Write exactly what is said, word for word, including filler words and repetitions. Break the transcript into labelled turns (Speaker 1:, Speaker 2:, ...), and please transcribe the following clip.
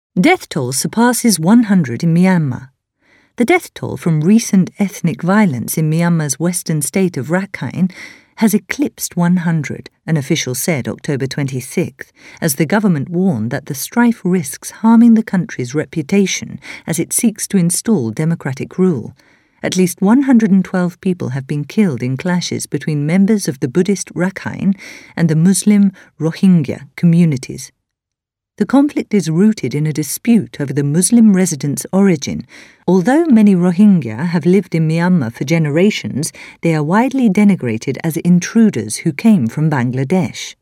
Speaker 1: Death toll surpasses one hundred in Myanmar. The death toll from recent ethnic violence in Myanmar's western state of Rakhine has eclipsed one hundred, an official said October twenty-sixth, as the government warned that the strife risks harming the country's reputation as it seeks to install democratic rule. At least one hundred twelve people have been killed in clashes between members of the Buddhist Rakhine and the Muslim Rohingya communities. The conflict is rooted in a dispute over the Muslim residents' origin. Although many Rohingya have lived in Myanmar for generations, they are widely denigrated as intruders who came from Bangladesh.